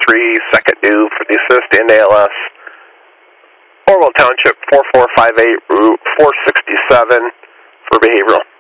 3, second due for the assist and ALS. Orwell Township 4458, Route 467 for behavioral.